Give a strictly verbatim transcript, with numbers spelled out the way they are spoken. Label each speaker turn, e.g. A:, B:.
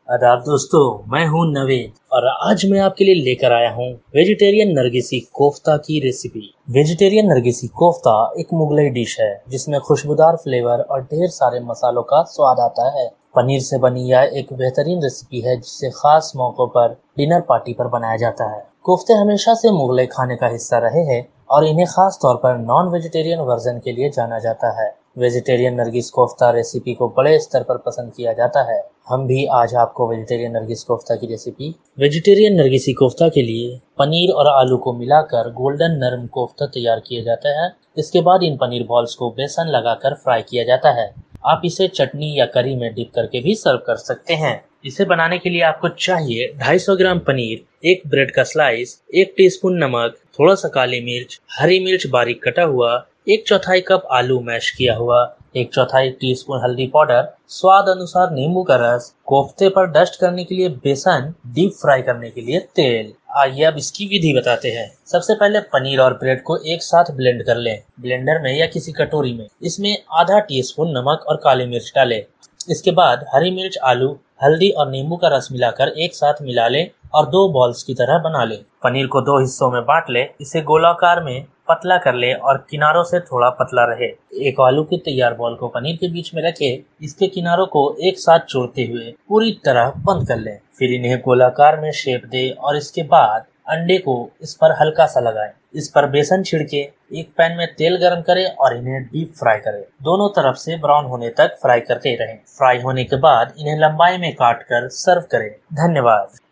A: आदाब दोस्तों, मैं हूं नवेद और आज मैं आपके लिए लेकर आया हूं वेजिटेरियन नरगिसी कोफ्ता की रेसिपी। वेजिटेरियन नरगिसी कोफ्ता एक मुगलई डिश है जिसमें खुशबूदार फ्लेवर और ढेर सारे मसालों का स्वाद आता है। पनीर से बनी यह एक बेहतरीन रेसिपी है जिसे खास मौकों पर डिनर पार्टी पर बनाया जाता है। कोफ्ते हमेशा से मुगलई खाने का हिस्सा रहे हैं और इन्हें खास तौर पर नॉन वेजिटेरियन वर्जन के लिए जाना जाता है। वेजिटेरियन नरगिस कोफ्ता रेसिपी को बड़े स्तर पर पसंद किया जाता है। हम भी आज आपको वेजिटेरियन नरगिस कोफ्ता की रेसिपी वेजिटेरियन नरगिसी कोफ्ता के लिए पनीर और आलू को मिलाकर गोल्डन नरम कोफ्ता तैयार किया जाता है। इसके बाद इन पनीर बॉल्स को बेसन लगाकर फ्राई किया जाता है। आप इसे चटनी या करी में डिप करके भी सर्व कर सकते हैं। इसे बनाने के लिए आपको चाहिए दो सौ पचास ग्राम पनीर, एक ब्रेड का स्लाइस, एक टीस्पून नमक, थोड़ा सा काली मिर्च, हरी मिर्च बारीक कटा हुआ, एक चौथाई कप आलू मैश किया हुआ, एक चौथाई टीस्पून हल्दी पाउडर, स्वाद अनुसार नींबू का रस, कोफ्ते पर डस्ट करने के लिए बेसन, डीप फ्राई करने के लिए तेल। आइए अब इसकी विधि बताते हैं। सबसे पहले पनीर और ब्रेड को एक साथ ब्लेंड कर लें, ब्लेंडर में या किसी कटोरी में। इसमें आधा टीस्पून नमक और काली मिर्च डालें। इसके बाद हरी मिर्च, आलू, हल्दी और नींबू का रस मिलाकर एक साथ मिला लें और दो बॉल्स की तरह बना लें। पनीर को दो हिस्सों में बांट लें। इसे गोलाकार में पतला कर लें और किनारों से थोड़ा पतला रहे। एक आलू के तैयार बॉल को पनीर के बीच में रखें। इसके किनारों को एक साथ जोड़ते हुए पूरी तरह बंद कर लें। फिर इन्हें गोलाकार में शेप दें और इसके बाद अंडे को इस पर हल्का सा लगाएं। इस पर बेसन छिड़के एक पैन में तेल गरम करें और इन्हें डीप फ्राई करें। दोनों तरफ से ब्राउन होने तक फ्राई करते रहें। फ्राई होने के बाद इन्हें लंबाई में काट कर सर्व करें। धन्यवाद।